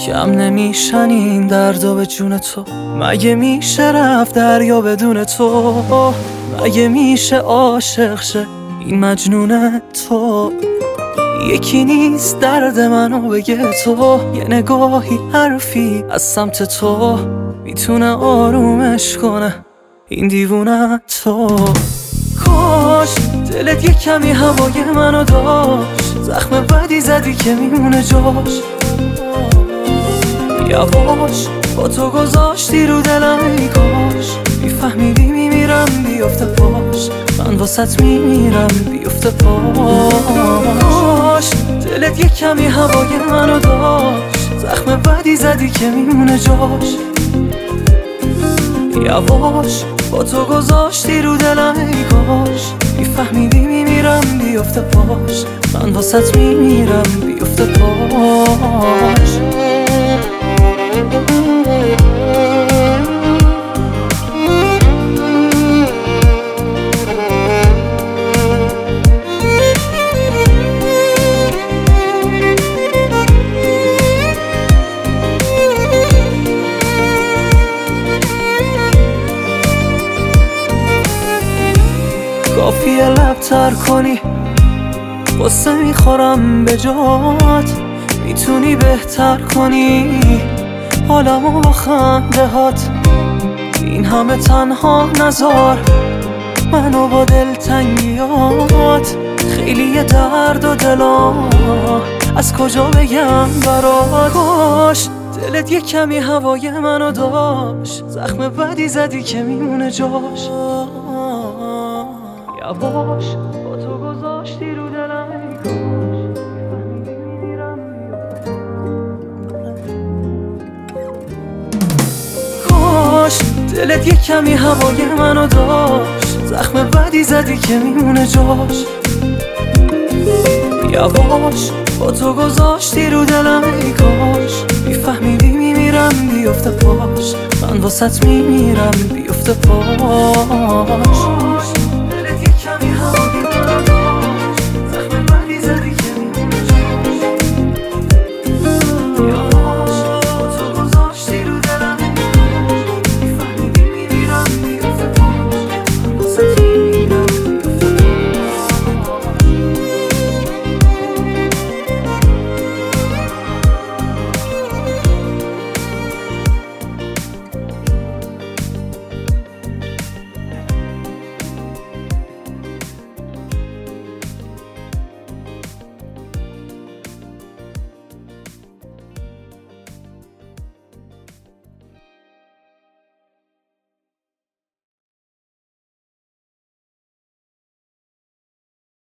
کم نمیشن این دردا به جون تو. مگه میشه رفت دریا بدون تو؟ مگه میشه عاشق شه این مجنون تو؟ یکی نیست درد منو بگه تو. یه نگاهی حرفی از سمت تو میتونه آرومش کنه این دیوونه تو. کاش دلت یه کمی هوای منو داشت، زخم بدی زدی که میمونه جاش. یواش با تو گذاشتی رو دلم، ای کاش میفهمیدی میمیرم بیفته پاش. من واسط میمیرم بیفته پاش. دلت یه کمی هوای منو داشت، زخم بدی زدی که میمونه جاش. یواش با تو گذاشتی رو دلم، ای کاش میفهمیدی میمیرم بیفته پاش. من واسط میمیرم بیفته پاش. کافیه لب تر کنی، قصه میخورم به جات. میتونی بهتر کنی حالمو با خنده هات. این همه تنها نذار منو با دلتنگیات. خیلی درد و دلا از کجا بگم برات. کاش دلت یه کمی هوای منو داشت، زخم بدی زدی که میمونه جاش. یواش با تو گذاشتی رو دلم، ای کاش دلت یه کمی هوای منو داشت، زخم بدی زدی که میمونه جاش. یواش با تو گذاشتی رو دلم، ای کاش میفهمیدی میمیرم بیفته پاش. من واسط میمیرم بیفته پاش.